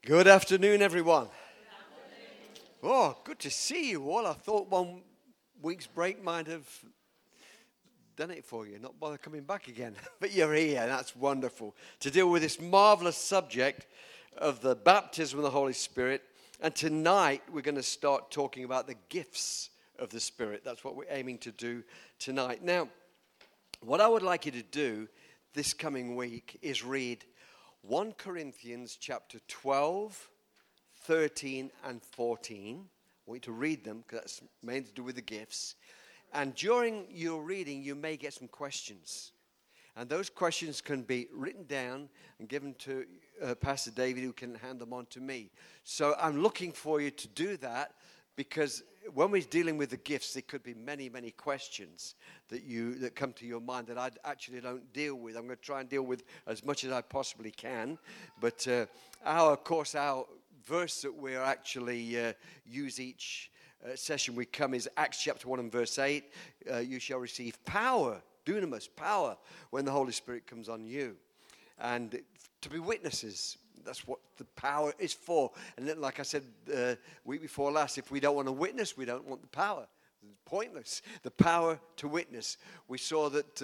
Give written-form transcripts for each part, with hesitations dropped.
Good afternoon, everyone. Oh, good to see you all. I thought 1 week's break might have done it for you, not bother coming back again. But you're here, and that's wonderful, to deal with this marvelous subject of the baptism of the Holy Spirit. And tonight, we're going to start talking about the gifts of the Spirit. That's what we're aiming to do tonight. Now, what I would like you to do this coming week is read 1 Corinthians chapter 12, 13, and 14. I want you to read them because that's mainly to do with the gifts. And during your reading, you may get some questions. And those questions can be written down and given to Pastor David, who can hand them on to me. So I'm looking for you to do that, because when we're dealing with the gifts, there could be many, many questions that come to your mind that I actually don't deal with. I'm going to try and deal with as much as I possibly can. But our verse that we're actually use each session we come is Acts chapter 1 and verse 8. You shall receive power, dunamis, power, when the Holy Spirit comes on you. And to be witnesses. That's what the power is for. And then, like I said week before last, if we don't want to witness, we don't want the power. It's pointless. The power to witness. We saw that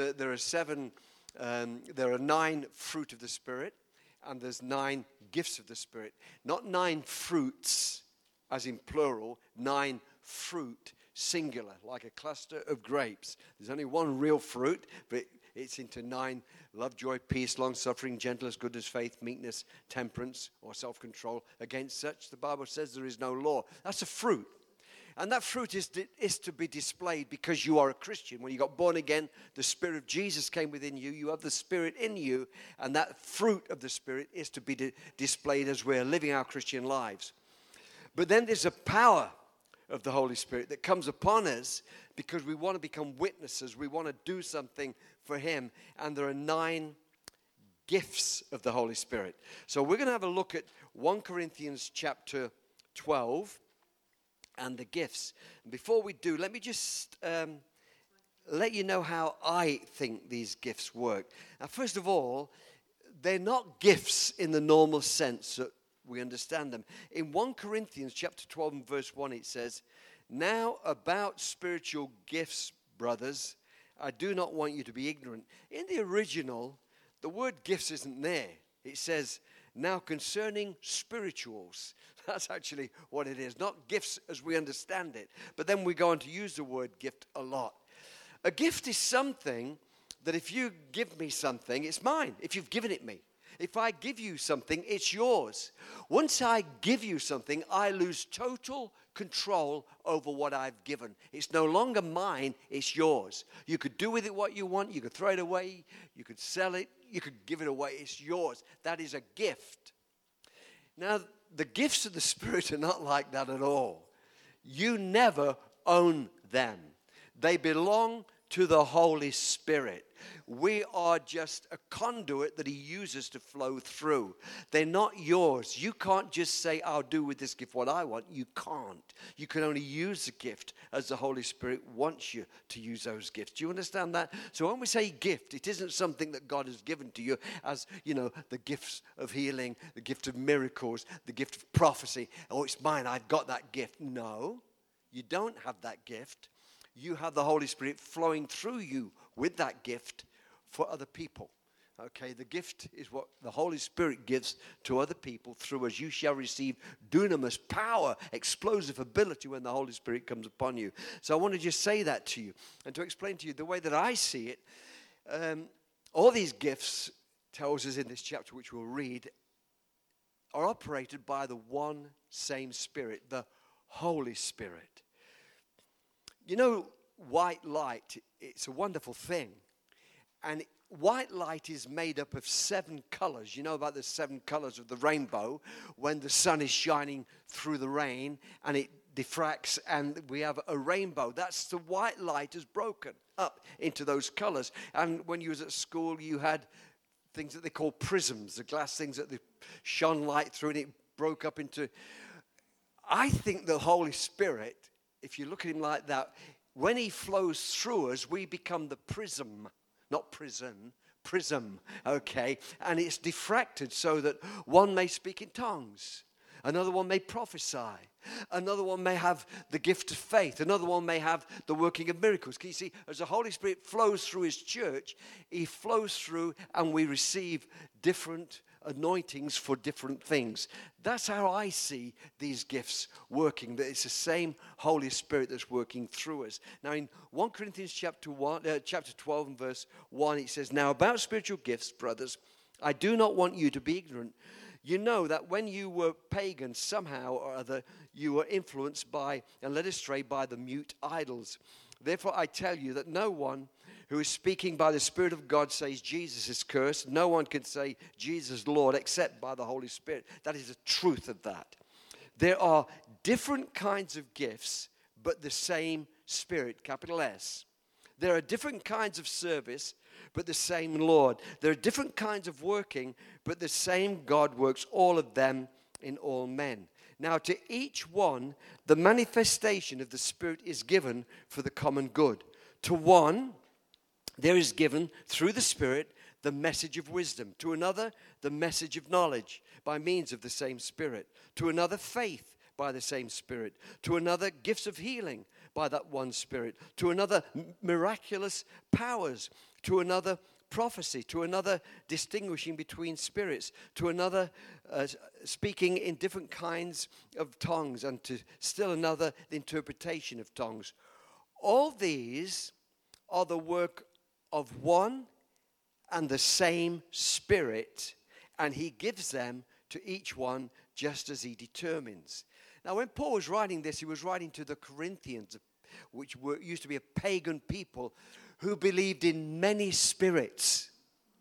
there are 9 fruit of the Spirit, and there's 9 gifts of the Spirit. Not 9 fruits, as in plural, 9 fruit, singular, like a cluster of grapes. There's only one real fruit, but it's into 9: love, joy, peace, long-suffering, gentleness, goodness, faith, meekness, temperance, or self-control. Against such, the Bible says, there is no law. That's a fruit. And that fruit is to be displayed because you are a Christian. When you got born again, the Spirit of Jesus came within you. You have the Spirit in you. And that fruit of the Spirit is to be displayed as we're living our Christian lives. But then there's a power of the Holy Spirit that comes upon us because we want to become witnesses. We want to do something for Him. And there are 9 gifts of the Holy Spirit. So we're going to have a look at 1 Corinthians chapter 12 and the gifts. Before we do, let me just let you know how I think these gifts work. Now, first of all, they're not gifts in the normal sense that we understand them. In 1 Corinthians chapter 12 and verse 1, it says, "Now about spiritual gifts, brothers, I do not want you to be ignorant." In the original, the word gifts isn't there. It says, "Now concerning spirituals." That's actually what it is. Not gifts as we understand it. But then we go on to use the word gift a lot. A gift is something that if you give me something, it's mine. If you've given it me. If I give you something, it's yours. Once I give you something, I lose total control over what I've given. It's no longer mine, it's yours. You could do with it what you want. You could throw it away. You could sell it. You could give it away. It's yours. That is a gift. Now, the gifts of the Spirit are not like that at all. You never own them. They belong to the Holy Spirit. We are just a conduit that He uses to flow through. They're not yours. You can't just say, "I'll do with this gift what I want." You can't. You can only use the gift as the Holy Spirit wants you to use those gifts. Do you understand that? So when we say gift, it isn't something that God has given to you as, the gifts of healing, the gift of miracles, the gift of prophecy. "Oh, it's mine. I've got that gift." No, you don't have that gift. You have the Holy Spirit flowing through you with that gift for other people. Okay, the gift is what the Holy Spirit gives to other people through us. You shall receive dunamis, power, explosive ability when the Holy Spirit comes upon you. So I want to just say that to you and to explain to you the way that I see it. All these gifts, tells us in this chapter, which we'll read, are operated by the one same Spirit, the Holy Spirit. White light, it's a wonderful thing. And white light is made up of 7 colors. You know about the 7 colors of the rainbow when the sun is shining through the rain and it diffracts and we have a rainbow. That's the white light is broken up into those colors. And when you was at school, you had things that they call prisms, the glass things that they shone light through and it broke up into. I think the Holy Spirit, if you look at Him like that, when He flows through us, we become the prism, not prison, prism, okay? And it's diffracted so that one may speak in tongues. Another one may prophesy. Another one may have the gift of faith. Another one may have the working of miracles. Can you see, as the Holy Spirit flows through his church, he flows through and we receive different anointings for different things. That's how I see these gifts working, that it's the same Holy Spirit that's working through us. Now in 1 Corinthians chapter 12 and verse 1, it says, "Now about spiritual gifts, brothers, I do not want you to be ignorant. You know that when you were pagans, somehow or other, you were influenced by and led astray by the mute idols. Therefore I tell you that no one who is speaking by the Spirit of God says Jesus is cursed. No one can say Jesus Lord except by the Holy Spirit." That is the truth of that. There are different kinds of gifts, but the same Spirit, capital S. There are different kinds of service, but the same Lord. There are different kinds of working, but the same God works all of them in all men. Now to each one, the manifestation of the Spirit is given for the common good. To one, there is given through the Spirit the message of wisdom. To another, the message of knowledge by means of the same Spirit. To another, faith by the same Spirit. To another, gifts of healing by that one Spirit. To another, miraculous powers. To another, prophecy. To another, distinguishing between spirits. To another, speaking in different kinds of tongues. And to still another, the interpretation of tongues. All these are the work of one and the same Spirit, and he gives them to each one just as he determines. Now, when Paul was writing this, he was writing to the Corinthians, which used to be a pagan people who believed in many spirits.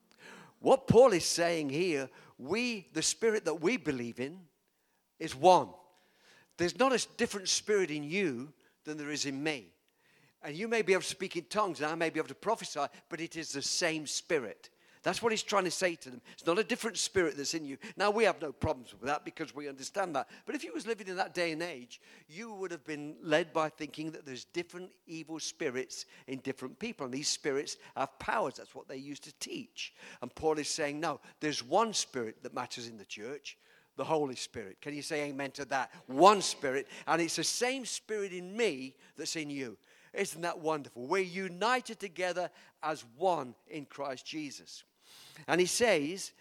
What Paul is saying here, the spirit that we believe in is one. There's not a different spirit in you than there is in me. And you may be able to speak in tongues, and I may be able to prophesy, but it is the same Spirit. That's what he's trying to say to them. It's not a different spirit that's in you. Now, we have no problems with that because we understand that. But if you was living in that day and age, you would have been led by thinking that there's different evil spirits in different people. And these spirits have powers. That's what they used to teach. And Paul is saying, no, there's one Spirit that matters in the church. The Holy Spirit. Can you say amen to that? One Spirit. And it's the same Spirit in me that's in you. Isn't that wonderful? We're united together as one in Christ Jesus. And he says,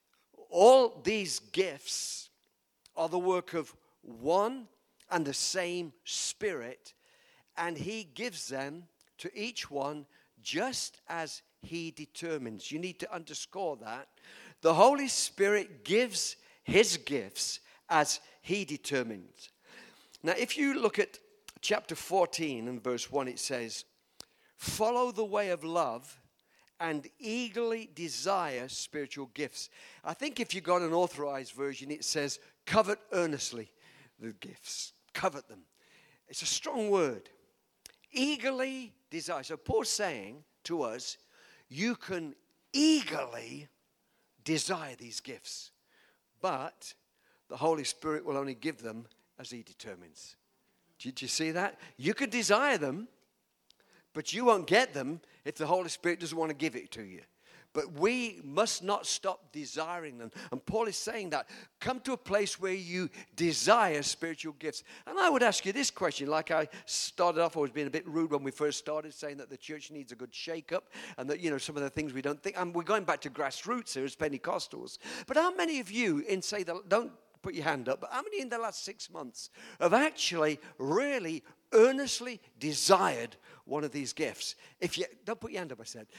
all these gifts are the work of one and the same Spirit, and he gives them to each one just as he determines. You need to underscore that. The Holy Spirit gives his gifts as he determines. Now, if you look at chapter 14 and verse 1, it says, "Follow the way of love and eagerly desire spiritual gifts." I think if you got an authorized version, it says, "Covet earnestly the gifts." Covet them. It's a strong word. Eagerly desire. So Paul's saying to us, you can eagerly desire these gifts, but the Holy Spirit will only give them as he determines. Did you see that? You could desire them, but you won't get them if the Holy Spirit doesn't want to give it to you. But we must not stop desiring them. And Paul is saying that. Come to a place where you desire spiritual gifts. And I would ask you this question, like I started off, I was being a bit rude when we first started, saying that the church needs a good shake-up, and that, some of the things we don't think, and we're going back to grassroots here as Pentecostals. But how many of you, don't put your hand up, but how many in the last 6 months have actually really earnestly desired one of these gifts? If you don't put your hand up, I said.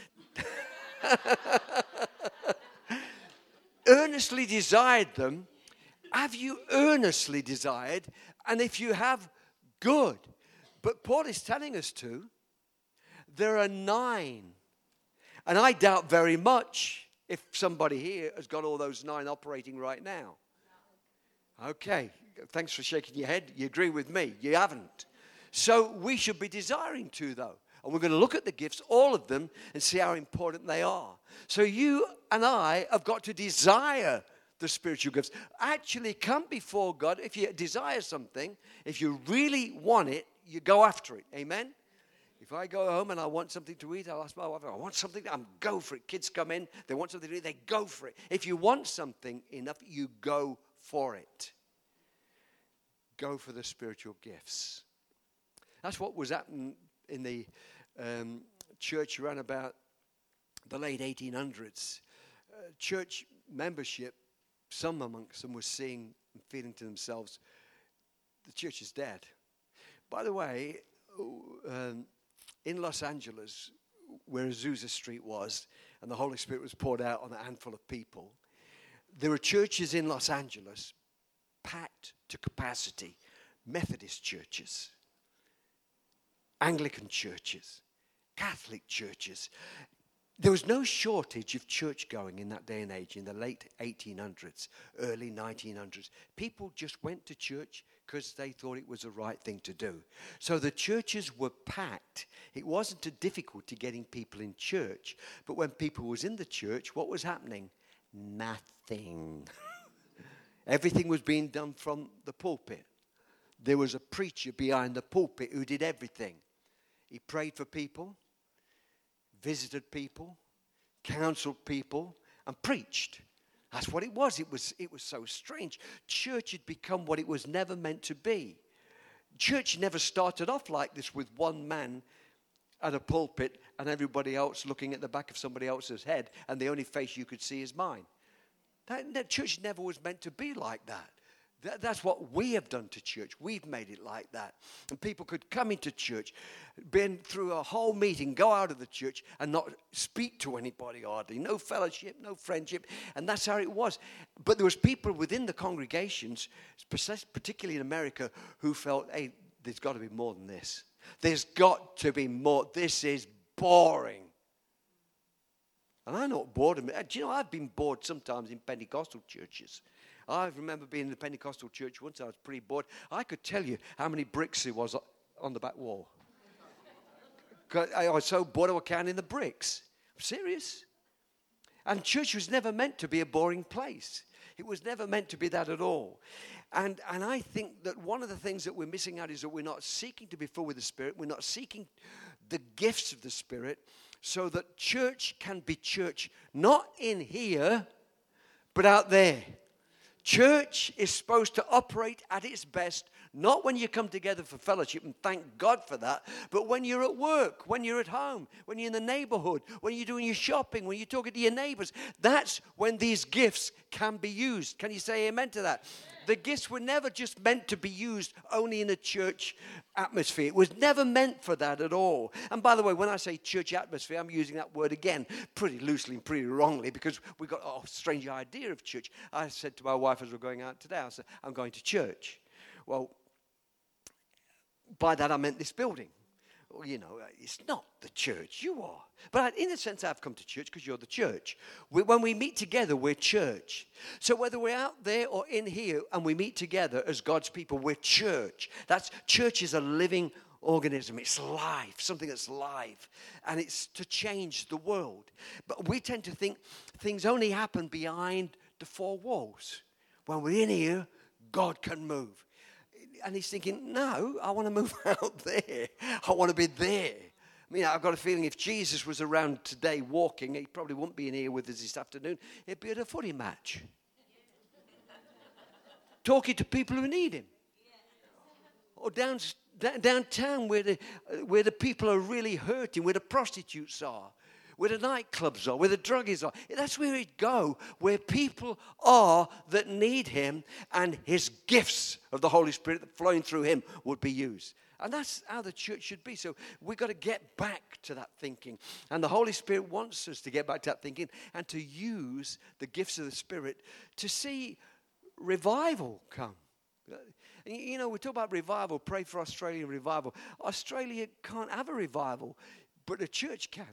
Earnestly desired them. Have you earnestly desired? And if you have, good. But Paul is telling us there are 9. And I doubt very much if somebody here has got all those 9 operating right now. Okay, thanks for shaking your head. You agree with me. You haven't. So we should be desiring to, though. And we're going to look at the gifts, all of them, and see how important they are. So you and I have got to desire the spiritual gifts. Actually come before God. If you desire something, if you really want it, you go after it. Amen? If I go home and I want something to eat, I'll ask my wife, I want something, go for it. Kids come in, they want something to eat, they go for it. If you want something enough, you go for it. go for the spiritual gifts. That's what was happening in the church around about the late 1800s. Church membership, some amongst them were seeing and feeling to themselves, the church is dead. By the way, in Los Angeles, where Azusa Street was, and the Holy Spirit was poured out on a handful of people, there were churches in Los Angeles packed to capacity. Methodist churches, Anglican churches, Catholic churches. There was no shortage of church going in that day and age, in the late 1800s, early 1900s. People just went to church because they thought it was the right thing to do. So the churches were packed. It wasn't a difficulty getting people in church. But when people was in the church, what was happening? Nothing. Everything was being done from the pulpit. There was a preacher behind the pulpit who did everything. He prayed for people, visited people, counseled people, and preached. That's what it was. It was so strange. Church had become what it was never meant to be. Church never started off like this, with one man at a pulpit and everybody else looking at the back of somebody else's head, and the only face you could see is mine. That church never was meant to be like that. That's what we have done to church. We've made it like that. And people could come into church, been through a whole meeting, go out of the church and not speak to anybody hardly. No fellowship, no friendship. And that's how it was. But there was people within the congregations, particularly in America, who felt, hey, there's got to be more than this. There's got to be more. This is boring. And I know boredom. Do you know, I've been bored sometimes in Pentecostal churches. I remember being in the Pentecostal church once. I was pretty bored. I could tell you how many bricks there was on the back wall. I was so bored I was counting the bricks. I'm serious. And church was never meant to be a boring place. It was never meant to be that at all. And I think that one of the things that we're missing out is that we're not seeking to be full with the Spirit. We're not seeking the gifts of the Spirit so that church can be church, not in here, but out there. Church is supposed to operate at its best, not when you come together for fellowship, and thank God for that, but when you're at work, when you're at home, when you're in the neighborhood, when you're doing your shopping, when you're talking to your neighbors. That's when these gifts can be used. Can you say amen to that? The gifts were never just meant to be used only in a church atmosphere. It was never meant for that at all. And by the way, when I say church atmosphere, I'm using that word again pretty loosely and pretty wrongly, because we've got a strange idea of church. I said to my wife as we're going out today, I said, I'm going to church. Well, by that I meant this building. Well, you know, it's not the church, you are. But in a sense, I've come to church because you're the church. When we meet together, we're church. So whether we're out there or in here and we meet together as God's people, we're church. Church is a living organism. It's life, something that's live. And it's to change the world. But we tend to think things only happen behind the four walls. When we're in here, God can move. And he's thinking, no, I want to move out there. I want to be there. I mean, I've got a feeling if Jesus was around today walking, he probably wouldn't be in here with us this afternoon. He'd be at a footy match. Talking to people who need him. Or downtown where the people are really hurting, where the prostitutes are, where the nightclubs are, where the druggies are. That's where he'd go, where people are that need him, and his gifts of the Holy Spirit that flowing through him would be used. And that's how the church should be. So we've got to get back to that thinking. And the Holy Spirit wants us to get back to that thinking and to use the gifts of the Spirit to see revival come. You know, we talk about revival, pray for Australian revival. Australia can't have a revival, but the church can.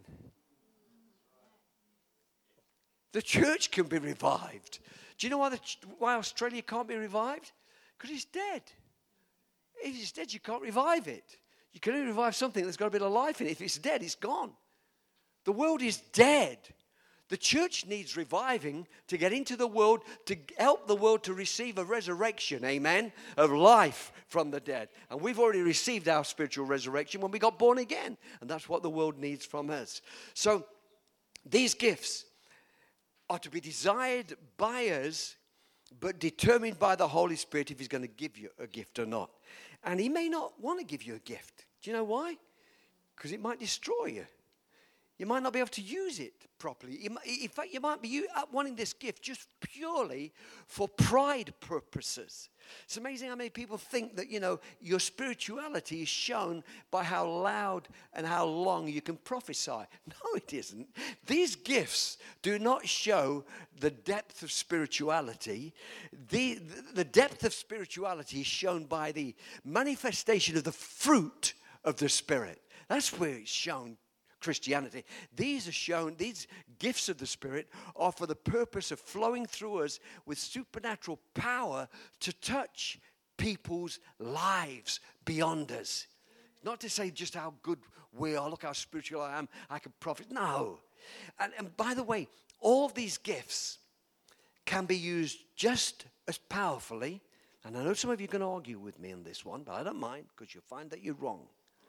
The church can be revived. Do you know why Australia can't be revived? Because it's dead. If it's dead, you can't revive it. You can only revive something that's got a bit of life in it. If it's dead, it's gone. The world is dead. The church needs reviving to get into the world, to help the world to receive a resurrection, amen, of life from the dead. And we've already received our spiritual resurrection when we got born again. And that's what the world needs from us. So these gifts are to be desired by us but determined by the Holy Spirit if he's going to give you a gift or not. And he may not want to give you a gift. Do you know why? Because it might destroy you. You might not be able to use it properly. In fact, you might be wanting this gift just purely for pride purposes. It's amazing how many people think that, your spirituality is shown by how loud and how long you can prophesy. No, it isn't. These gifts do not show the depth of spirituality. The depth of spirituality is shown by the manifestation of the fruit of the Spirit. That's where it's shown. Christianity. These gifts of the Spirit are for the purpose of flowing through us with supernatural power to touch people's lives beyond us. Not to say just how good we are, look how spiritual I am, I can profit. No. And by the way, all these gifts can be used just as powerfully, and I know some of you are going to argue with me on this one, but I don't mind, because you'll find that you're wrong.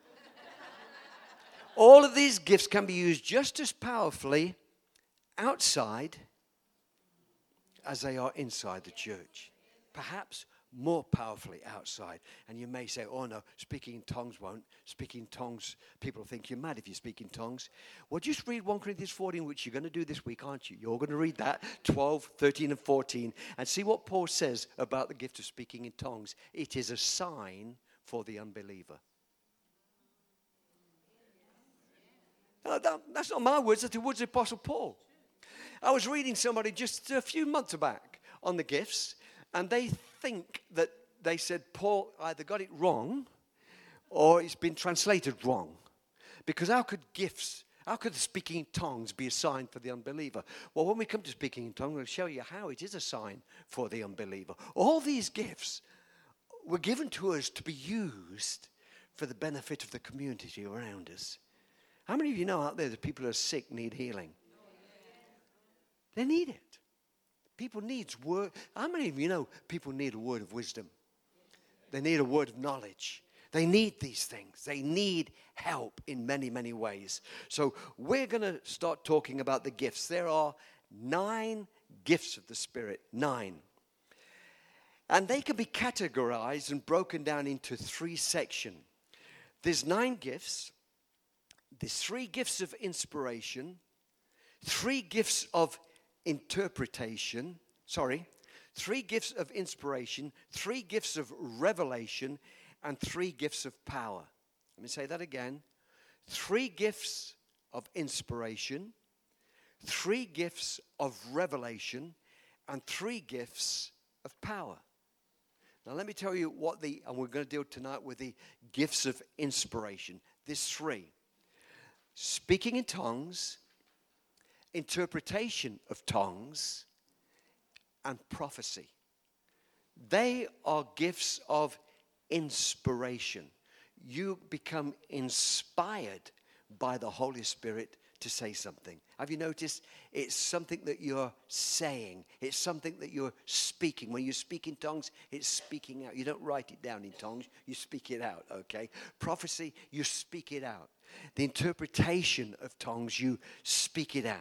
All of these gifts can be used just as powerfully outside as they are inside the church. Perhaps more powerfully outside. And you may say, oh no, speaking in tongues won't. Speaking in tongues, people think you're mad if you speak in tongues. Well, just read 1 Corinthians 14, which you're going to do this week, aren't you? You're going to read that, 12, 13, and 14, and see what Paul says about the gift of speaking in tongues. It is a sign for the unbeliever. That's not my words, that's the words of the Apostle Paul. I was reading somebody just a few months back on the gifts, and they think that they said Paul either got it wrong or it's been translated wrong. Because how could speaking in tongues be a sign for the unbeliever? Well, when we come to speaking in tongues, I'm going to show you how it is a sign for the unbeliever. All these gifts were given to us to be used for the benefit of the community around us. How many of you know out there that people who are sick need healing? They need it. People need word. How many of you know people need a word of wisdom? They need a word of knowledge. They need these things. They need help in many, many ways. So we're going to start talking about the gifts. There are 9 gifts of the Spirit. 9. And they can be categorized and broken down into 3 sections. There's 9 gifts. There's 3 gifts of inspiration, 3 gifts of interpretation, 3 gifts of inspiration, 3 gifts of revelation, and 3 gifts of power. Let me say that again. 3 gifts of inspiration, 3 gifts of revelation, and 3 gifts of power. Now let me tell you and we're going to deal tonight with the gifts of inspiration. There's 3. Speaking in tongues, interpretation of tongues, and prophecy. They are gifts of inspiration. You become inspired by the Holy Spirit to say something. Have you noticed? It's something that you're saying. It's something that you're speaking. When you speak in tongues, it's speaking out. You don't write it down in tongues. You speak it out, okay? Prophecy, you speak it out. The interpretation of tongues, you speak it out.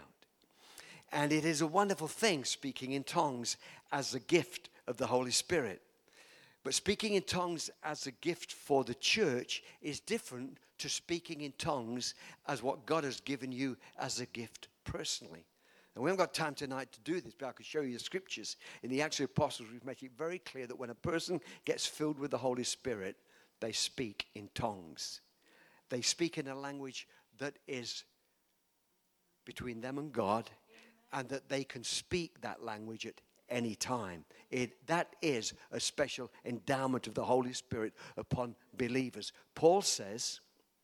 And it is a wonderful thing, speaking in tongues as a gift of the Holy Spirit. But speaking in tongues as a gift for the church is different to speaking in tongues as what God has given you as a gift personally. And we haven't got time tonight to do this, but I could show you the scriptures. In the Acts of the Apostles, we make it very clear that when a person gets filled with the Holy Spirit, they speak in tongues. They speak in a language that is between them and God, and that they can speak that language at any time. That is a special endowment of the Holy Spirit upon believers. Paul says,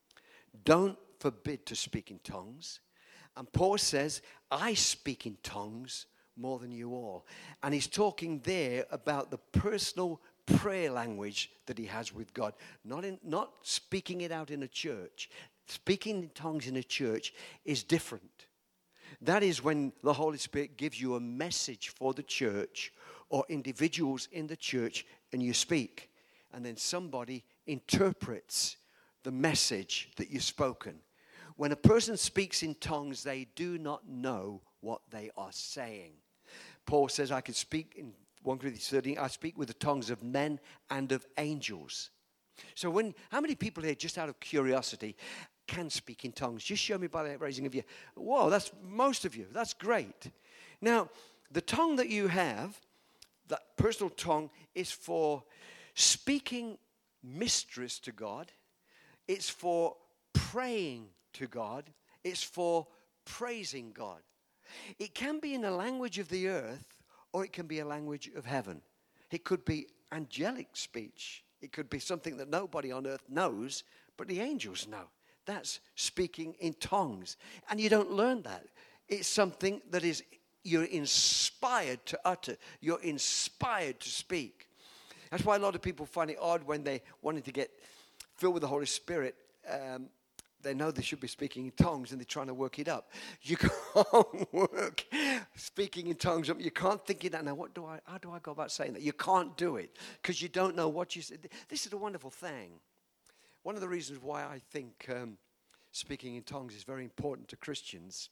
don't forbid to speak in tongues. And Paul says, I speak in tongues more than you all. And he's talking there about the personal prayer language that he has with God. Not speaking it out in a church. Speaking in tongues in a church is different. That is when the Holy Spirit gives you a message for the church or individuals in the church, and you speak. And then somebody interprets the message that you've spoken. When a person speaks in tongues, they do not know what they are saying. Paul says, I could speak in 1 Corinthians 13, I speak with the tongues of men and of angels. So how many people here, just out of curiosity, can speak in tongues? Just show me by the raising of your... Whoa, that's most of you. That's great. Now, the tongue that you have, that personal tongue, is for speaking mysteries to God. It's for praying to God. It's for praising God. It can be in a language of the earth, or it can be a language of heaven. It could be angelic speech. It could be something that nobody on earth knows, but the angels know. That's speaking in tongues. And you don't learn that. It's something that you're inspired to utter. You're inspired to speak. That's why a lot of people find it odd when they wanted to get filled with the Holy Spirit. They know they should be speaking in tongues, and they're trying to work it up. You can't work speaking in tongues up. You can't think of that. Now, how do I go about saying that? You can't do it because you don't know what you said. This is a wonderful thing. One of the reasons why I think speaking in tongues is very important to Christians,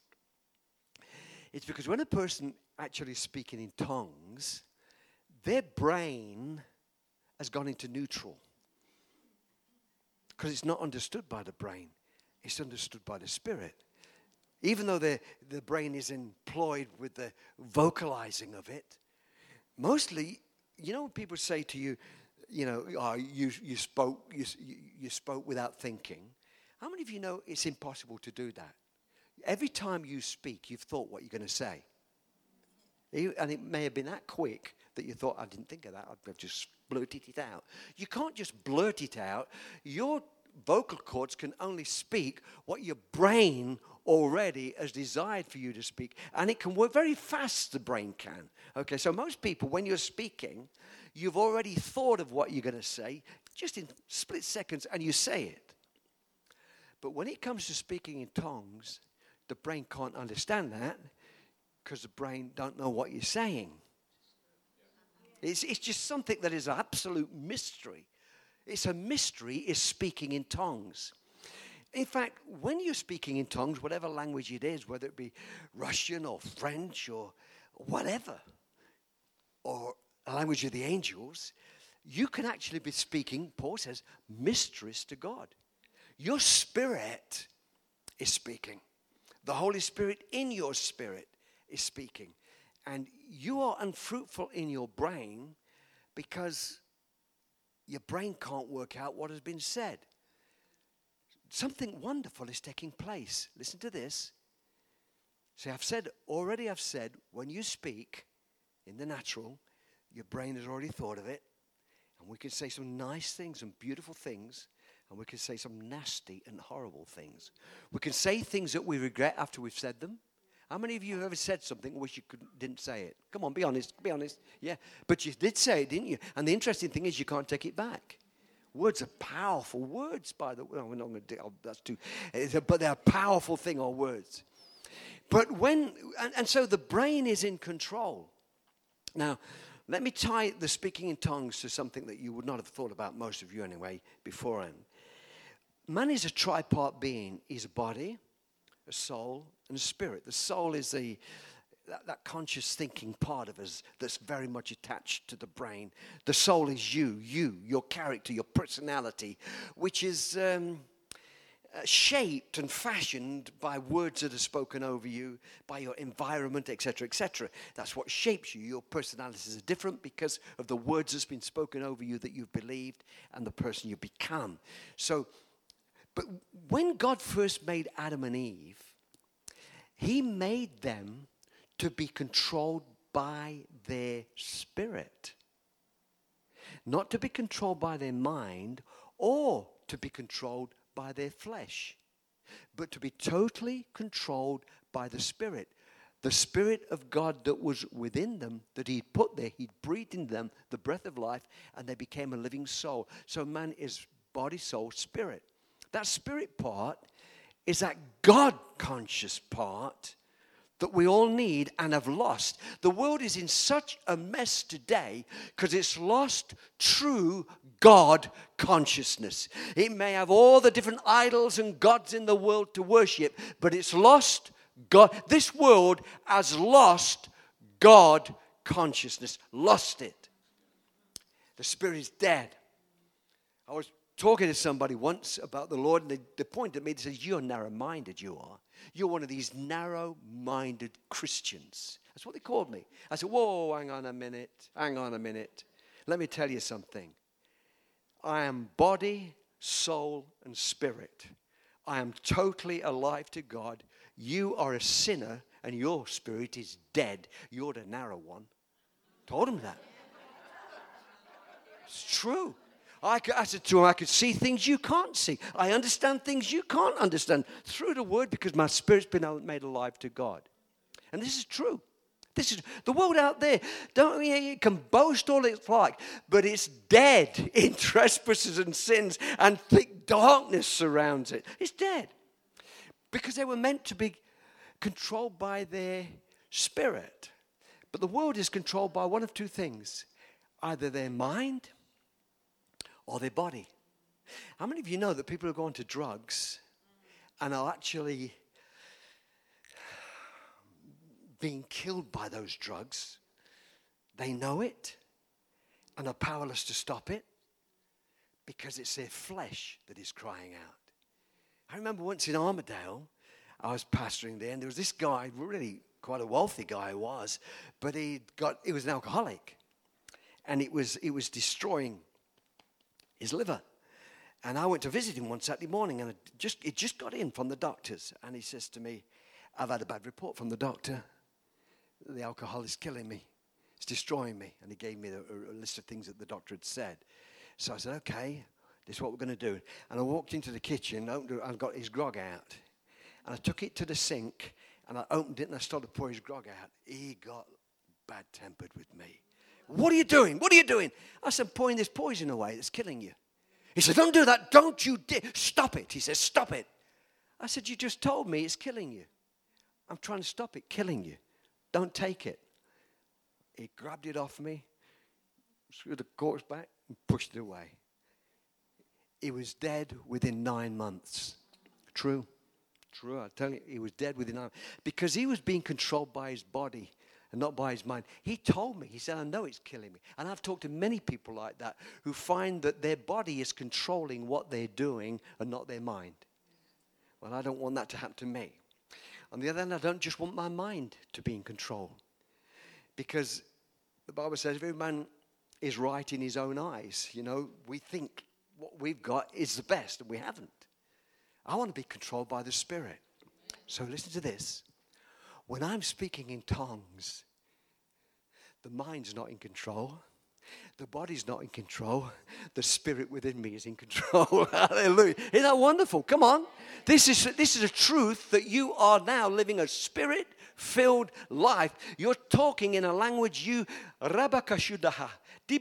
it's because when a person actually is speaking in tongues, their brain has gone into neutral. Because it's not understood by the brain. It's understood by the Spirit. Even though the brain is employed with the vocalizing of it, mostly, when people say to you, you spoke without thinking. How many of you know it's impossible to do that? Every time you speak, you've thought what you're going to say. And it may have been that quick that you thought, I didn't think of that. I've just blurted it out. You can't just blurt it out. Your vocal cords can only speak what your brain already has desired for you to speak. And it can work very fast, the brain can. Okay, so most people, when you're speaking, you've already thought of what you're going to say, just in split seconds, and you say it. But when it comes to speaking in tongues, the brain can't understand that because the brain don't know what you're saying. It's just something that is an absolute mystery. It's a mystery, is speaking in tongues. In fact, when you're speaking in tongues, whatever language it is, whether it be Russian or French or whatever, or a language of the angels, you can actually be speaking, Paul says, mysteries to God. Your spirit is speaking. The Holy Spirit in your spirit is speaking. And you are unfruitful in your brain because your brain can't work out what has been said. Something wonderful is taking place. Listen to this. See, I've said, when you speak in the natural, your brain has already thought of it. And we can say some nice things and beautiful things. And we can say some nasty and horrible things. We can say things that we regret after we've said them. How many of you have ever said something and wish you didn't say it? Come on, be honest. Yeah, but you did say it, didn't you? And the interesting thing is you can't take it back. Words are powerful words, by the way. We're not going to do that's too. But they're a powerful thing, are words. But and so the brain is in control. Now, let me tie the speaking in tongues to something that you would not have thought about, most of you anyway, beforehand. Man is a tripart being. He's a body, a soul, and a spirit. The soul is that conscious thinking part of us that's very much attached to the brain. The soul is you, your character, your personality, which is shaped and fashioned by words that are spoken over you, by your environment, etc., etc. That's what shapes you. Your personalities are different because of the words that's been spoken over you that you've believed and the person you become. But when God first made Adam and Eve, he made them to be controlled by their spirit. Not to be controlled by their mind or to be controlled by their flesh, but to be totally controlled by the Spirit. The Spirit of God that was within them, that he'd put there, he'd breathed in them the breath of life, and they became a living soul. So man is body, soul, spirit. That spirit part is that God-conscious part that we all need and have lost. The world is in such a mess today because it's lost true God consciousness. It may have all the different idols and gods in the world to worship, but it's lost God. This world has lost God consciousness, lost it. The spirit is dead. I was talking to somebody once about the Lord, and they pointed at me and said, you're narrow-minded, you are. You're one of these narrow-minded Christians. That's what they called me. I said, whoa, hang on a minute. Let me tell you something. I am body, soul, and spirit. I am totally alive to God. You are a sinner, and your spirit is dead. You're the narrow one. Told him that. It's true. I said to him, I could see things you can't see. I understand things you can't understand through the word because my spirit's been made alive to God. And this is true. This is the world out there. It can boast all it's like, but it's dead in trespasses and sins, and thick darkness surrounds it. It's dead because they were meant to be controlled by their spirit. But the world is controlled by one of two things: either their mind or their body. How many of you know that people who go onto drugs and are actually being killed by those drugs, they know it and are powerless to stop it because it's their flesh that is crying out? I remember once in Armadale, I was pastoring there, and there was this guy, really quite a wealthy guy he was, but he was an alcoholic, and it was destroying his liver. And I went to visit him one Saturday morning, and it just got in from the doctors, and he says to me, I've had a bad report from the doctor. The alcohol is killing me. It's destroying me. And he gave me a list of things that the doctor had said. So I said, okay, this is what we're going to do. And I walked into the kitchen, and got his grog out. And I took it to the sink, and I opened it, and I started to pour his grog out. He got bad-tempered with me. What are you doing? What are you doing? I said, pouring this poison away that's killing you. He said, don't do that. Don't you dare. Stop it. He says, stop it. I said, you just told me it's killing you. I'm trying to stop it killing you. Don't take it. He grabbed it off me, screwed the corks back, and pushed it away. He was dead within 9 months. True. True, I tell you, he was dead within 9 months. Because he was being controlled by his body and not by his mind. He told me, he said, I know it's killing me. And I've talked to many people like that who find that their body is controlling what they're doing and not their mind. Well, I don't want that to happen to me. On the other hand, I don't just want my mind to be in control. Because the Bible says every man is right in his own eyes. You know, we think what we've got is the best, and we haven't. I want to be controlled by the Spirit. So listen to this. When I'm speaking in tongues, the mind's not in control. The body's not in control. The spirit within me is in control. Hallelujah. Isn't that wonderful? Come on. This is a truth that you are now living a spirit-filled life. You're talking in a language you rabakashudaha. I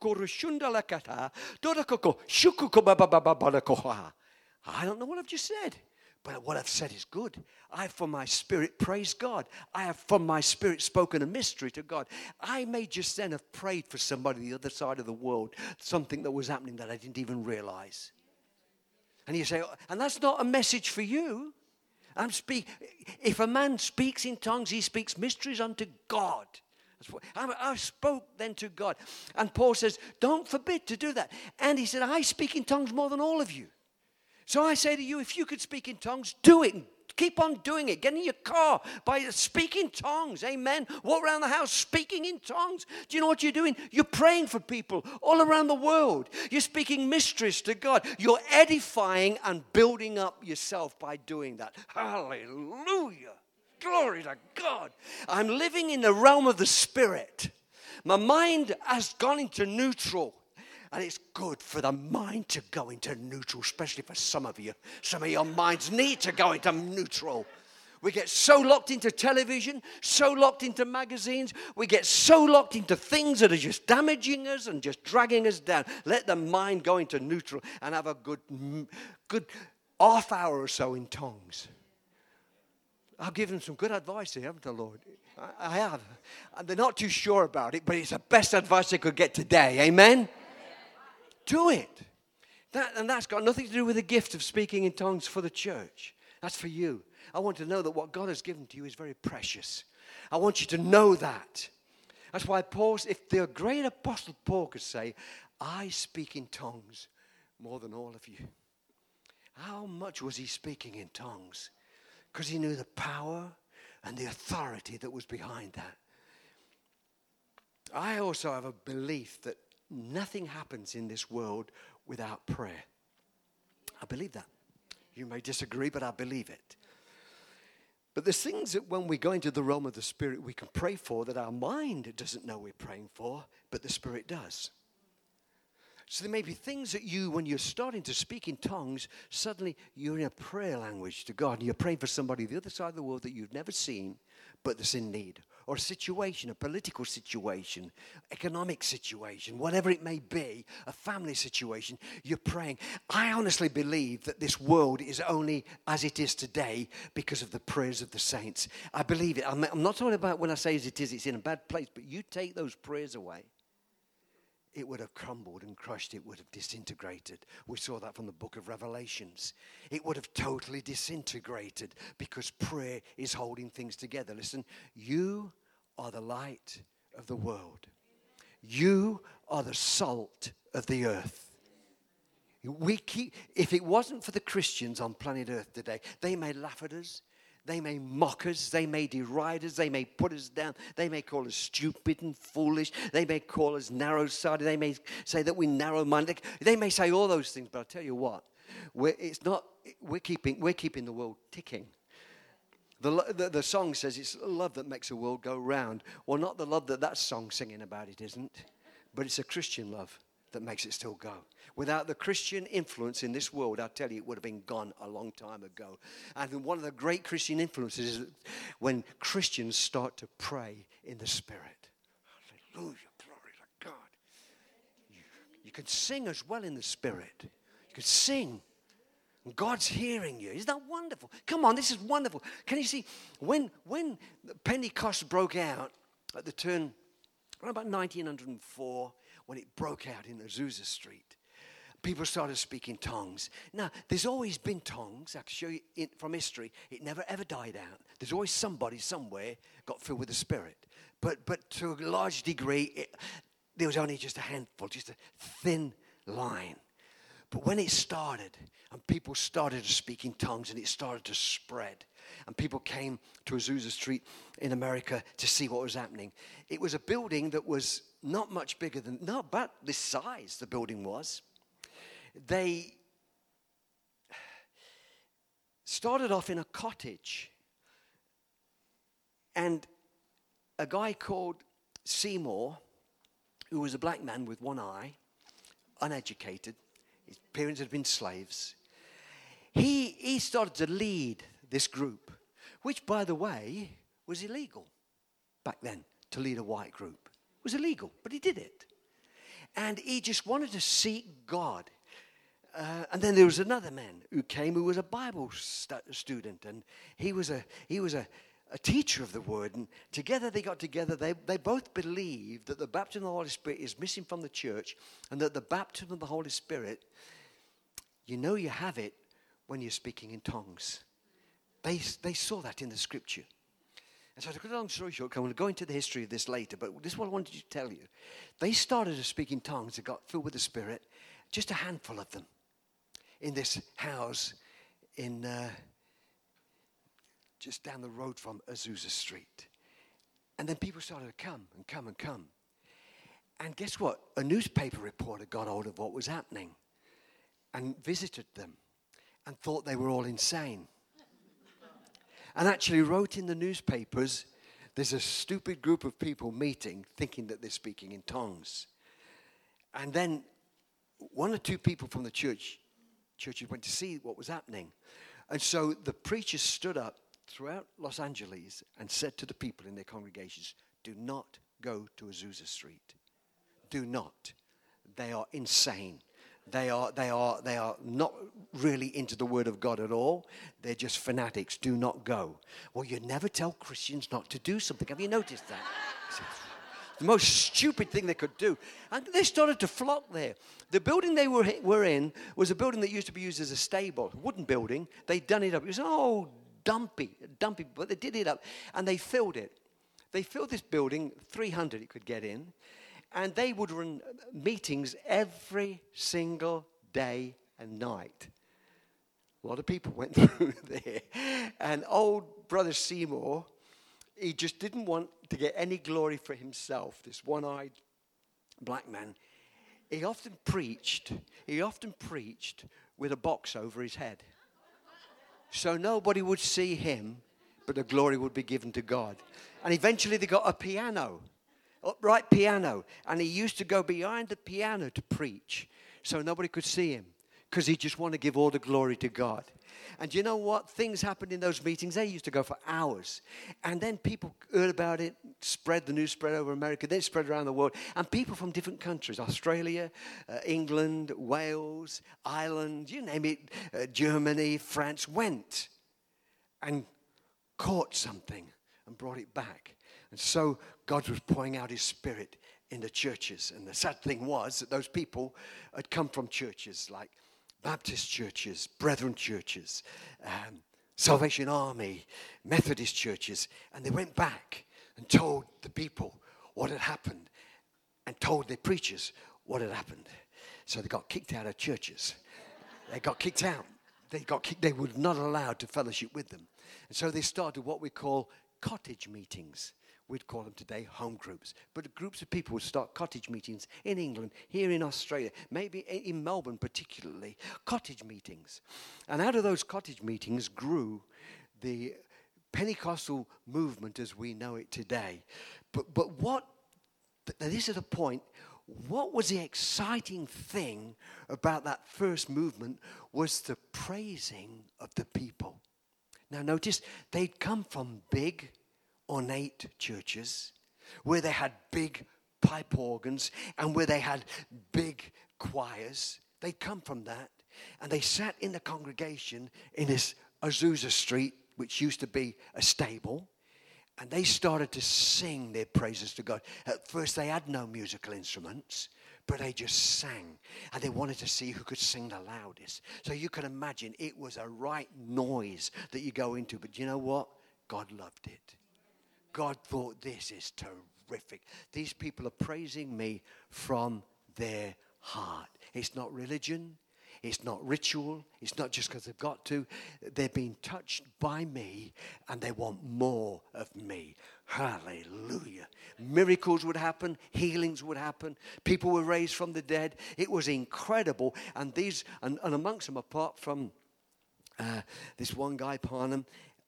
don't know what I've just said. But what I've said is good. I have from my spirit praised God. I have from my spirit spoken a mystery to God. I may just then have prayed for somebody the other side of the world, something that was happening that I didn't even realize. And you say, and that's not a message for you. If a man speaks in tongues, he speaks mysteries unto God. I spoke then to God. And Paul says, don't forbid to do that. And he said, I speak in tongues more than all of you. So I say to you, if you could speak in tongues, do it. Keep on doing it. Get in your car by speaking tongues. Amen. Walk around the house speaking in tongues. Do you know what you're doing? You're praying for people all around the world. You're speaking mysteries to God. You're edifying and building up yourself by doing that. Hallelujah. Glory to God. I'm living in the realm of the Spirit. My mind has gone into neutral. And it's good for the mind to go into neutral, especially for some of you. Some of your minds need to go into neutral. We get so locked into television, so locked into magazines. We get so locked into things that are just damaging us and just dragging us down. Let the mind go into neutral and have a good half hour or so in tongues. I've given them some good advice here, haven't I, Lord? I have. And they're not too sure about it, but it's the best advice they could get today. Amen? Do it. That's got nothing to do with the gift of speaking in tongues for the church. That's for you. I want to know that what God has given to you is very precious. I want you to know that. That's why if the great apostle Paul could say, I speak in tongues more than all of you. How much was he speaking in tongues? Because he knew the power and the authority that was behind that. I also have a belief that nothing happens in this world without prayer. I believe that. You may disagree, but I believe it. But there's things that when we go into the realm of the Spirit, we can pray for that our mind doesn't know we're praying for, but the Spirit does. So there may be things that when you're starting to speak in tongues, suddenly you're in a prayer language to God, and you're praying for somebody the other side of the world that you've never seen, but that's in need. Or a situation, a political situation, economic situation, whatever it may be, a family situation, you're praying. I honestly believe that this world is only as it is today because of the prayers of the saints. I believe it. I'm not talking about when I say as it is, it's in a bad place, but you take those prayers away, it would have crumbled and crushed. It would have disintegrated. We saw that from the book of Revelations. It would have totally disintegrated because prayer is holding things together. Listen, you are the light of the world. You are the salt of the earth. If it wasn't for the Christians on planet Earth today, they may laugh at us. They may mock us, they may deride us, they may put us down, they may call us stupid and foolish, they may call us narrow-sided, they may say that we're narrow-minded, they may say all those things, but I'll tell you what, we're keeping the world ticking. The song says it's love that makes the world go round. Well, not the love that song's singing about, it isn't, but it's a Christian love that makes it still go. Without the Christian influence in this world, I tell you, it would have been gone a long time ago. And one of the great Christian influences is when Christians start to pray in the Spirit. Hallelujah, glory to God. You can sing as well in the Spirit. You can sing. And God's hearing you. Isn't that wonderful? Come on, this is wonderful. Can you see, when Pentecost broke out at the turn, around about 1904, when it broke out in Azusa Street, people started speaking tongues. Now, there's always been tongues. I can show you from history. It never, ever died out. There's always somebody somewhere got filled with the Spirit. But to a large degree, there was only just a handful, just a thin line. But when it started, and people started to speak in tongues, and it started to spread, and people came to Azusa Street in America to see what was happening. It was a building that was not much bigger than, not about this size the building was. They started off in a cottage, and a guy called Seymour, who was a black man with one eye, uneducated, his parents had been slaves, he started to lead this group, which, by the way, was illegal back then, to lead a white group. It was illegal, but he did it. And he just wanted to seek God. And then there was another man who came who was a Bible student, and he was a teacher of the word. And together they got together. They both believed that the baptism of the Holy Spirit is missing from the church, and that the baptism of the Holy Spirit, you know you have it when you're speaking in tongues. They saw that in the scripture. And so to cut a long story short, I'm going to go into the history of this later, but this is what I wanted to tell you. They started to speak in tongues. They got filled with the Spirit, just a handful of them, in this house in just down the road from Azusa Street. And then people started to come and come and come. And guess what? A newspaper reporter got hold of what was happening and visited them and thought they were all insane. And actually wrote in the newspapers, there's a stupid group of people meeting thinking that they're speaking in tongues. And then one or two people from the churches went to see what was happening. And so the preachers stood up throughout Los Angeles and said to the people in their congregations, do not go to Azusa Street. Do not. They are insane. They are not really into the Word of God at all. They're just fanatics. Do not go. Well, you never tell Christians not to do something. Have you noticed that? The most stupid thing they could do. And they started to flock there. The building they were in was a building that used to be used as a stable, a wooden building. They'd done it up. It was dumpy, but they did it up. And they filled it. They filled this building, 300 it could get in, and they would run meetings every single day and night. A lot of people went through there. And old Brother Seymour, he just didn't want to get any glory for himself, this one-eyed black man. He often preached with a box over his head. So nobody would see him, but the glory would be given to God. And eventually they got a piano, upright piano. And he used to go behind the piano to preach, so nobody could see him, because he just wanted to give all the glory to God. And you know what? Things happened in those meetings. They used to go for hours. And then people heard about it, the news spread over America, then it spread around the world. And people from different countries, Australia, England, Wales, Ireland, you name it, Germany, France, went and caught something and brought it back. And so God was pouring out his Spirit in the churches. And the sad thing was that those people had come from churches like Baptist churches, Brethren churches, Salvation Army, Methodist churches, and they went back and told the people what had happened and told their preachers what had happened. So they got kicked out of churches. They got kicked out. They were not allowed to fellowship with them. And so they started what we call cottage meetings. We'd call them today home groups. But groups of people would start cottage meetings in England, here in Australia, maybe in Melbourne particularly, cottage meetings. And out of those cottage meetings grew the Pentecostal movement as we know it today. But this is the point, what was the exciting thing about that first movement was the praising of the people. Now notice, they'd come from big, ornate churches where they had big pipe organs and where they had big choirs. They'd come from that, and they sat in the congregation in this Azusa Street, which used to be a stable, and they started to sing their praises to God. At first they had no musical instruments, but they just sang, and they wanted to see who could sing the loudest. So you can imagine it was a right noise that you go into, but you know what? God loved it. God thought, this is terrific. These people are praising me from their heart. It's not religion. It's not ritual. It's not just because they've got to. They're being touched by me, and they want more of me. Hallelujah. Miracles would happen. Healings would happen. People were raised from the dead. It was incredible. And amongst them, apart from this one guy, Parnham,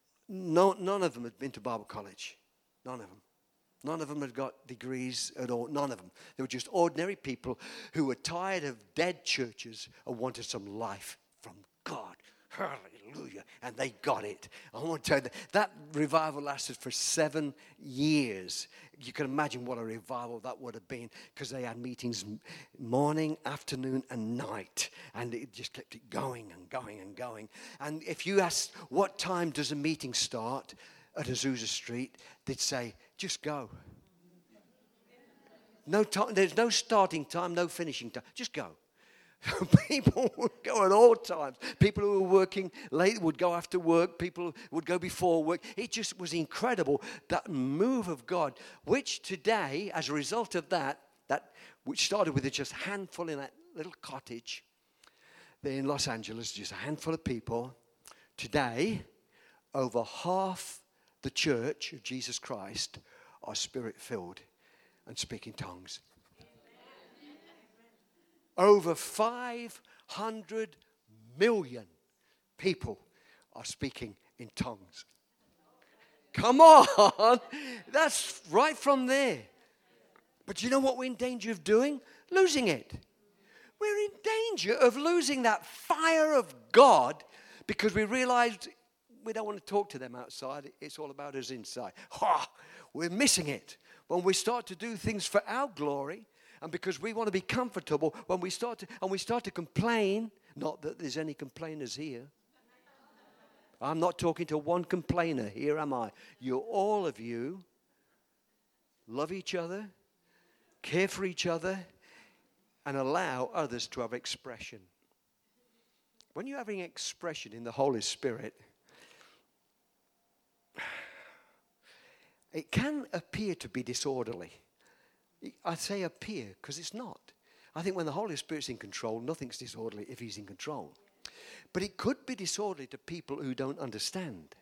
none of them had been to Bible college. None of them. None of them had got degrees at all. None of them. They were just ordinary people who were tired of dead churches and wanted some life from God. Hallelujah. And they got it. I want to tell you that revival lasted for 7 years. You can imagine what a revival that would have been, because they had meetings morning, afternoon, and night. And it just kept it going and going and going. And if you asked, what time does a meeting start at Azusa Street, they'd say, just go. No time, there's no starting time, no finishing time. Just go. People would go at all times. People who were working late would go after work. People would go before work. It just was incredible, that move of God, which today, as a result of that which started with just a handful in that little cottage there in Los Angeles, just a handful of people. Today, over half the church of Jesus Christ are Spirit-filled and speak in tongues. Over 500 million people are speaking in tongues. Come on! That's right from there. But you know what we're in danger of doing? Losing it. We're in danger of losing that fire of God because we realized we don't want to talk to them outside. It's all about us inside. We're missing it. When we start to do things for our glory, and because we want to be comfortable, when we start to complain, not that there's any complainers here. I'm not talking to one complainer here, am I? All of you love each other, care for each other, and allow others to have expression. When you're having expression in the Holy Spirit, It can appear to be disorderly. I say appear because it's not. I think when the Holy Spirit's in control, nothing's disorderly if he's in control. But it could be disorderly to people who don't understand.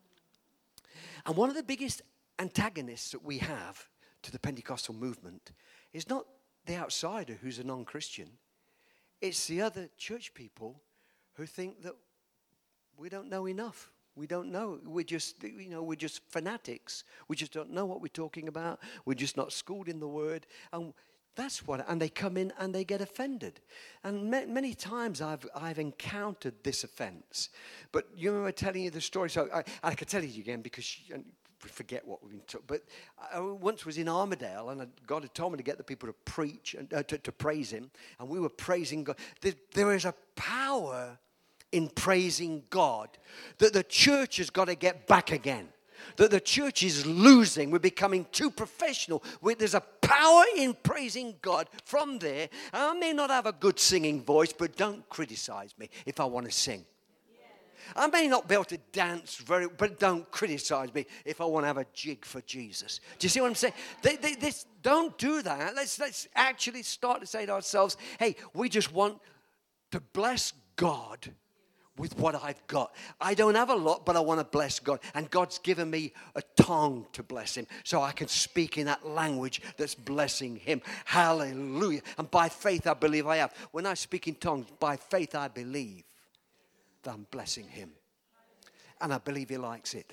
And one of the biggest antagonists that we have to the Pentecostal movement is not the outsider who's a non-Christian. It's the other church people who think that we don't know enough. We don't know. We're just fanatics. We just don't know what we're talking about. We're just not schooled in the word. And and they come in and they get offended. And many times I've encountered this offense. But you remember telling you the story, so I could tell you again because we forget what we've been talking. But I once was in Armadale, and God had told me to get the people to preach and to praise him. And we were praising God. There is a power in praising God that the church has got to get back again. That the church is losing. We're becoming too professional. There's a power in praising God from there. I may not have a good singing voice, but don't criticize me if I want to sing. I may not be able to dance but don't criticize me if I want to have a jig for Jesus. Do you see what I'm saying? Don't do that. Let's actually start to say to ourselves, hey, we just want to bless God with what I've got. I don't have a lot, but I want to bless God. And God's given me a tongue to bless him, so I can speak in that language that's blessing him. Hallelujah. And by faith, I believe I have. When I speak in tongues, by faith, I believe that I'm blessing him. And I believe he likes it.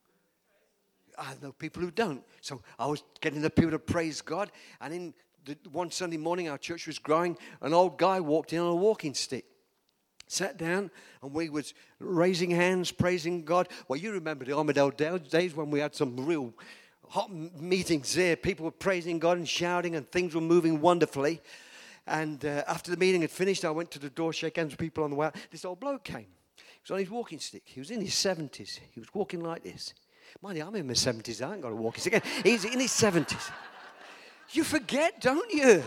I know people who don't. So I was getting the people to praise God. And one Sunday morning, our church was growing. An old guy walked in on a walking stick. Sat down, and we was raising hands, praising God. Well, you remember the Armadale days when we had some real hot meetings there. People were praising God and shouting, and things were moving wonderfully. And after the meeting had finished, I went to the door, shake hands with people on the way out. This old bloke came. He was on his walking stick. He was in his 70s. He was walking like this. Mind you, I'm in my 70s. I ain't got a walking stick. He's in his 70s. You forget, don't you?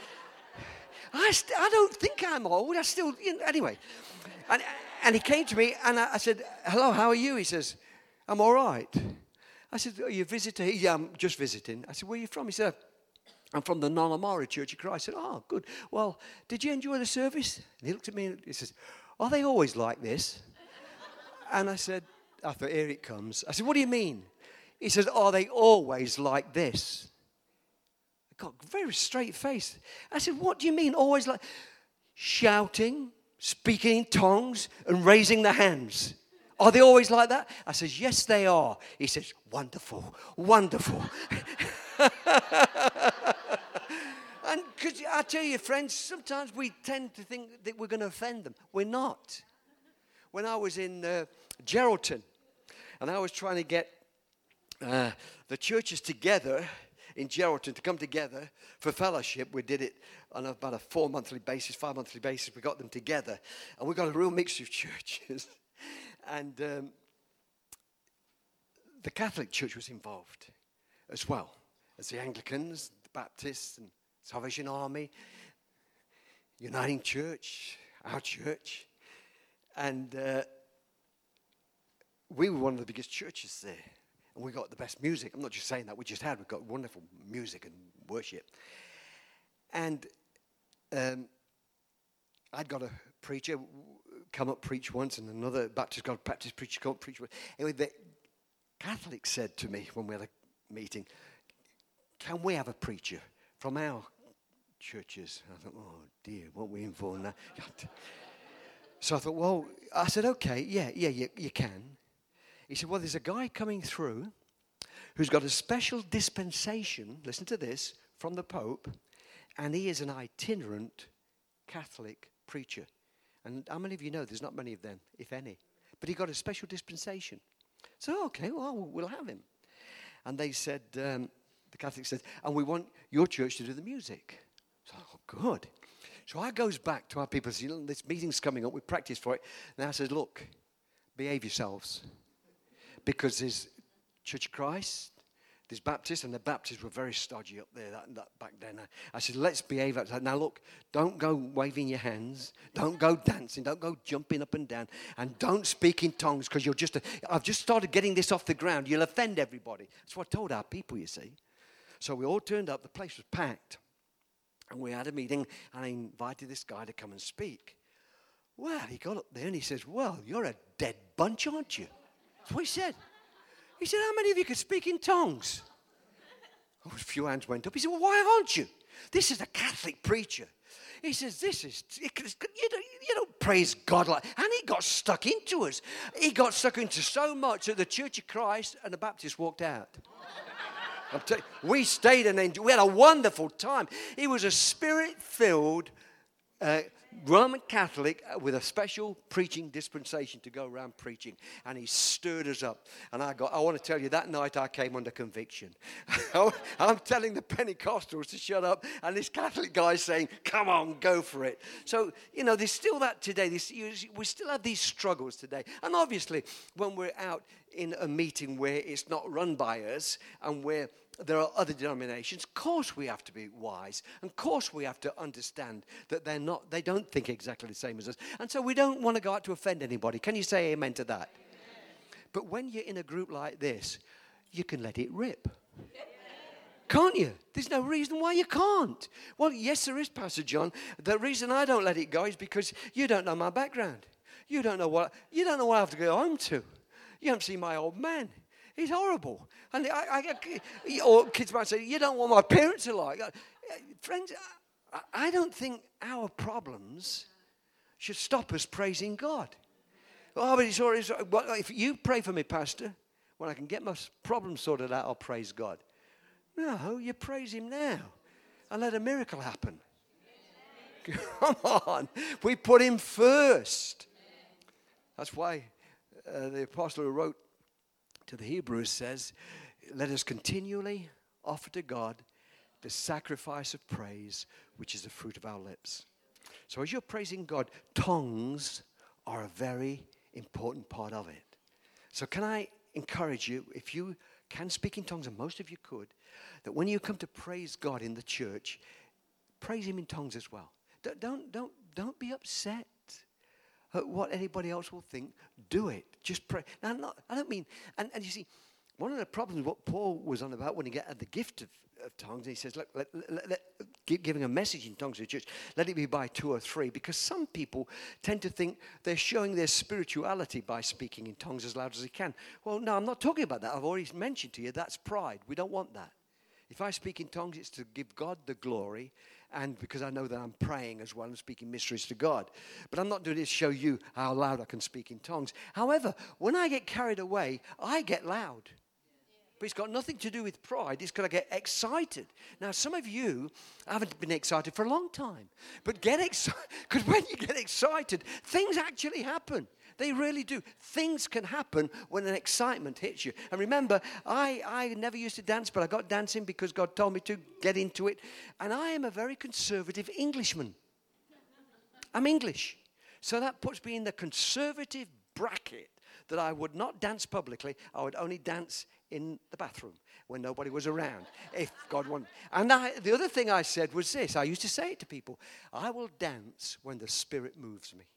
I don't think I'm old. I still, anyway. And he came to me, and I said, hello, how are you? He says, I'm all right. I said, are you a visitor? Yeah, I'm just visiting. I said, where are you from? He said, I'm from the Non-Amara Church of Christ. I said, oh, good. Well, did you enjoy the service? And he looked at me, and he says, are they always like this? And I thought, here it comes. I said, what do you mean? He says, are they always like this? Got a very straight face. I said, what do you mean always like shouting, speaking in tongues, and raising the hands? Are they always like that? I said, yes, they are. He says, wonderful, wonderful. And because I tell you, friends, sometimes we tend to think that we're going to offend them. We're not. When I was in Geraldton, and I was trying to get the churches together in Geraldton to come together for fellowship. We did it on about a 5 monthly basis. We got them together. And we got a real mixture of churches. And the Catholic Church was involved as well as the Anglicans, the Baptists, and Salvation Army, Uniting Church, our church. And we were one of the biggest churches there. And we got the best music. I'm not just saying that. We've got wonderful music and worship. And I'd got a preacher come up preach once, and another Baptist preacher come up preach once. Anyway, the Catholic said to me when we had a meeting, can we have a preacher from our churches? And I thought, oh dear, what are we in for now? So I thought, well, I said, okay, yeah, you can. He said, well, there's a guy coming through who's got a special dispensation, listen to this, from the Pope, and he is an itinerant Catholic preacher. And how many of you know there's not many of them, if any? But he got a special dispensation. So, okay, well, we'll have him. And they said, the Catholic said, and we want your church to do the music. So, oh, good. So I goes back to our people, says, this meeting's coming up, we practice for it. And I said, look, behave yourselves. Because there's Church of Christ, There's Baptists, and the Baptists were very stodgy up there that back then. I said, let's behave. Now look, don't go waving your hands. Don't go dancing. Don't go jumping up and down. And don't speak in tongues, because I've just started getting this off the ground. You'll offend everybody. That's what I told our people, you see. So we all turned up. The place was packed. And we had a meeting, and I invited this guy to come and speak. Well, he got up there and he says, well, you're a dead bunch, aren't you? That's what he said. He said, how many of you could speak in tongues? Oh, a few hands went up. He said, well, why aren't you? This is a Catholic preacher. He says, you don't praise God like. And he got stuck into us. He got stuck into so much that the Church of Christ and the Baptists walked out. We stayed and we had a wonderful time. He was a spirit-filled Roman Catholic with a special preaching dispensation to go around preaching, and he stirred us up. And I want to tell you, that night I came under conviction. I'm telling the Pentecostals to shut up, and this Catholic guy's saying, come on, go for it. So, there's still that today. We still have these struggles today. And obviously, when we're out in a meeting where it's not run by us and where there are other denominations, of course we have to be wise. And of course we have to understand that they don't think exactly the same as us. And so we don't want to go out to offend anybody. Can you say amen to that? Amen. But when you're in a group like this, you can let it rip. Can't you? There's no reason why you can't. Well, yes, there is, Pastor John. The reason I don't let it go is because you don't know my background. You don't know what I have to go home to. You haven't seen my old man. He's horrible. And or kids might say, you don't want my parents to like. Friends, I don't think our problems should stop us praising God. Oh, but it's all right. Well, if you pray for me, Pastor, when I can get my problems sorted out, I'll praise God. No, you praise him now and let a miracle happen. Come on. We put him first. That's why the apostle who wrote to the Hebrews says, let us continually offer to God the sacrifice of praise, which is the fruit of our lips. So as you're praising God, tongues are a very important part of it. So can I encourage you, if you can speak in tongues, and most of you could, that when you come to praise God in the church, praise him in tongues as well. Don't be upset at what anybody else will think. Do it. Just pray. Now, I don't mean, and you see, one of the problems, what Paul was on about when he got the gift of tongues, he says, look, giving a message in tongues to the church, let it be by 2 or 3, because some people tend to think they're showing their spirituality by speaking in tongues as loud as they can. Well, no, I'm not talking about that. I've already mentioned to you, that's pride. We don't want that. If I speak in tongues, it's to give God the glory, and because I know that I'm praying as well and speaking mysteries to God. But I'm not doing it to show you how loud I can speak in tongues. However, when I get carried away, I get loud. But it's got nothing to do with pride. It's got to get excited. Now, some of you haven't been excited for a long time. But get excited, because when you get excited, things actually happen. They really do. Things can happen when an excitement hits you. And remember, I never used to dance, but I got dancing because God told me to get into it. And I am a very conservative Englishman. I'm English. So that puts me in the conservative bracket that I would not dance publicly. I would only dance in the bathroom when nobody was around, if God wanted. And the other thing I said was this. I used to say it to people. I will dance when the Spirit moves me.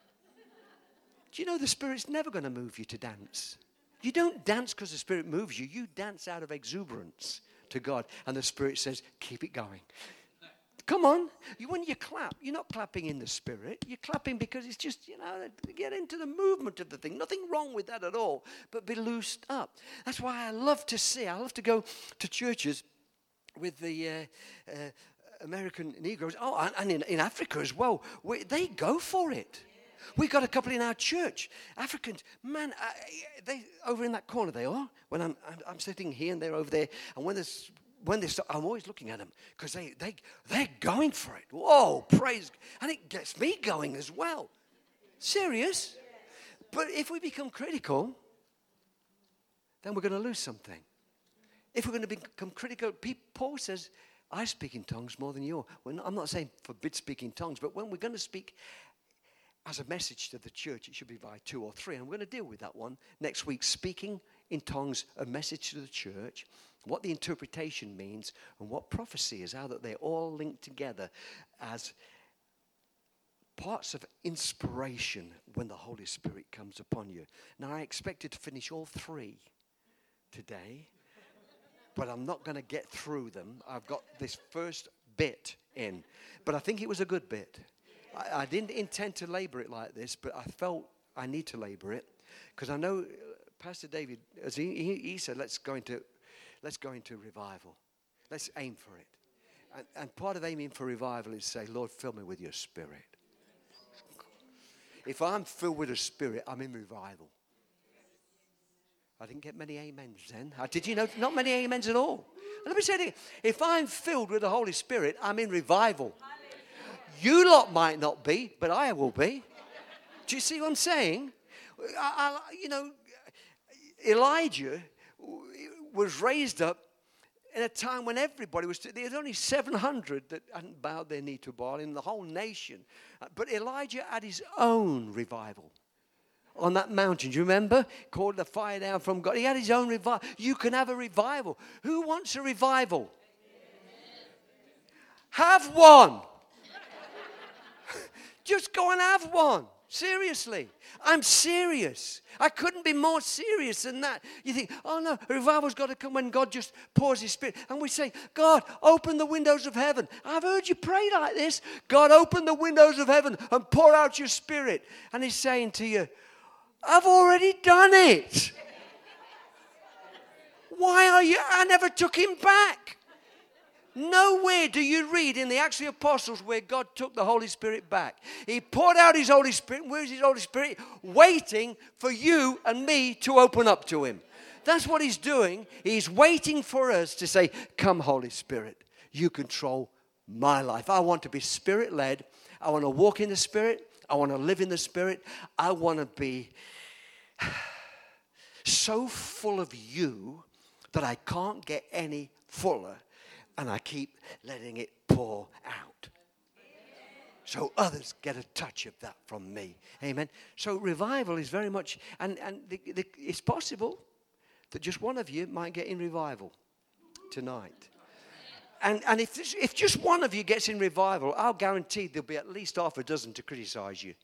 Do you know the Spirit's never going to move you to dance? You don't dance because the Spirit moves you. You dance out of exuberance to God. And the Spirit says, keep it going. Come on. When you clap, you're not clapping in the Spirit. You're clapping because it's just, get into the movement of the thing. Nothing wrong with that at all. But be loosed up. That's why I love to go to churches with the American Negroes. Oh, and in Africa as well. They go for it. We got a couple in our church, Africans. Man, they over in that corner they are. When I'm sitting here and they're over there, and when they start, I'm always looking at them because they're going for it. Whoa, praise! And it gets me going as well. Serious. But if we become critical, then we're going to lose something. If we're going to become critical, Paul says, "I speak in tongues more than you." I'm not saying forbid speaking tongues, but when we're going to speak as a message to the church, it should be by 2 or 3. And we're going to deal with that one next week. Speaking in tongues, a message to the church. what the interpretation means, and what prophecy is, how that they're all linked together as parts of inspiration when the Holy Spirit comes upon you. Now, I expected to finish all three today, but I'm not going to get through them. I've got this first bit in, but I think it was a good bit. I didn't intend to labor it like this, but I felt I need to labor it, because I know Pastor David, as he said, let's go into revival. Let's aim for it. And part of aiming for revival is say, Lord, fill me with your Spirit. If I'm filled with the Spirit, I'm in revival. I didn't get many amens then. Did you know? Not many amens at all. Let me say it again. If I'm filled with the Holy Spirit, I'm in revival. You lot might not be, but I will be. Do you see what I'm saying? Elijah was raised up in a time when everybody was, there was only 700 that hadn't bowed their knee to Baal in the whole nation. But Elijah had his own revival on that mountain. Do you remember? Called the fire down from God. He had his own revival. You can have a revival. Who wants a revival? Have one. Just go and have one. Seriously. I'm serious. I couldn't be more serious than that. You think, oh no, a revival's got to come when God just pours his Spirit. And we say, God, open the windows of heaven. I've heard you pray like this. God, open the windows of heaven and pour out your Spirit. And he's saying to you, I've already done it. Why are you? I never took him back. Nowhere do you read in the Acts of the Apostles where God took the Holy Spirit back. He poured out his Holy Spirit. Where's his Holy Spirit? Waiting for you and me to open up to him. That's what he's doing. He's waiting for us to say, come, Holy Spirit, you control my life. I want to be Spirit-led. I want to walk in the Spirit. I want to live in the Spirit. I want to be so full of you that I can't get any fuller. And I keep letting it pour out. So others get a touch of that from me. Amen. So revival is very much, and it's possible that just one of you might get in revival tonight. And if just one of you gets in revival, I'll guarantee there'll be at least half a dozen to criticize you.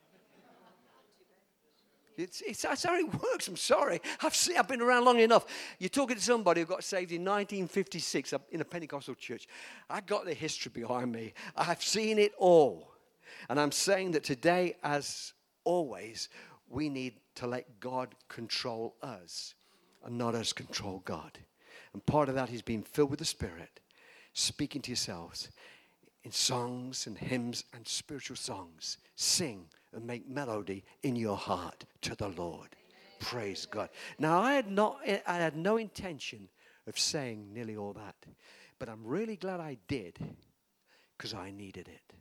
That's how it works. I'm sorry. I've been around long enough. You're talking to somebody who got saved in 1956 in a Pentecostal church. I got the history behind me. I've seen it all. And I'm saying that today, as always, we need to let God control us and not us control God. And part of that is being filled with the Spirit, speaking to yourselves in songs and hymns and spiritual songs. Sing and make melody in your heart to the Lord. Praise God. Now, I had no intention of saying nearly all that, but I'm really glad I did, because I needed it.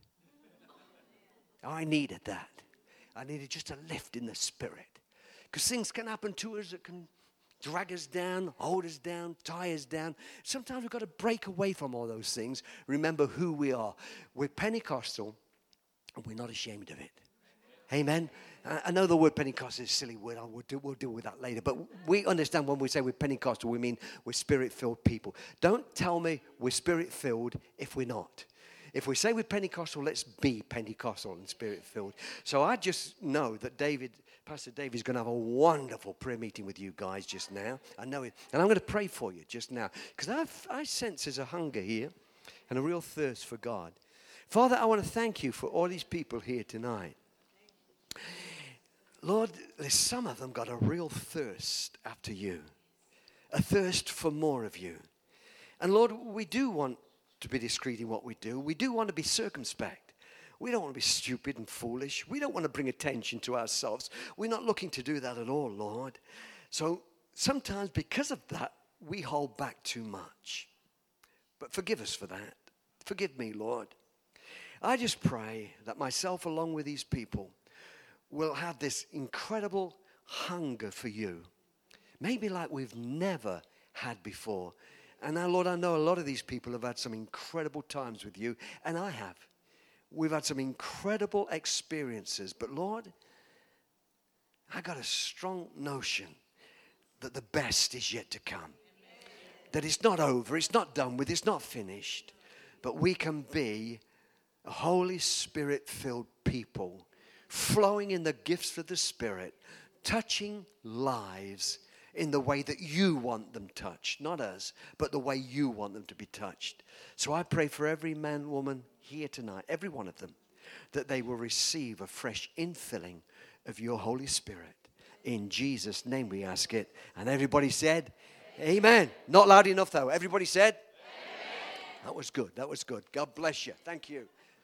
I needed that. I needed just a lift in the Spirit, because things can happen to us that can drag us down, hold us down, tie us down. Sometimes we've got to break away from all those things. Remember who we are. We're Pentecostal, and we're not ashamed of it. Amen. I know the word Pentecostal is a silly word. We'll deal with that later. But we understand when we say we're Pentecostal, we mean we're Spirit-filled people. Don't tell me we're Spirit-filled if we're not. If we say we're Pentecostal, let's be Pentecostal and Spirit-filled. So I just know that Pastor David is going to have a wonderful prayer meeting with you guys just now. I know it. And I'm going to pray for you just now, because I sense there's a hunger here and a real thirst for God. Father, I want to thank you for all these people here tonight. Lord, some of them got a real thirst after you, a thirst for more of you. And Lord, we do want to be discreet in what we do. We do want to be circumspect. We don't want to be stupid and foolish. We don't want to bring attention to ourselves. We're not looking to do that at all, Lord. So sometimes because of that, we hold back too much. But forgive us for that. Forgive me, Lord. I just pray that myself, along with these people, will have this incredible hunger for you. Maybe like we've never had before. And now, Lord, I know a lot of these people have had some incredible times with you, and I have. We've had some incredible experiences. But, Lord, I got a strong notion that the best is yet to come. That it's not over, it's not done with, it's not finished. But we can be a Holy Spirit-filled people, flowing in the gifts of the Spirit, touching lives in the way that you want them touched. Not us, but the way you want them to be touched. So I pray for every man, woman here tonight, every one of them, that they will receive a fresh infilling of your Holy Spirit. In Jesus' name we ask it. And everybody said, Amen. Not loud enough though. Everybody said? Amen. That was good. That was good. God bless you. Thank you.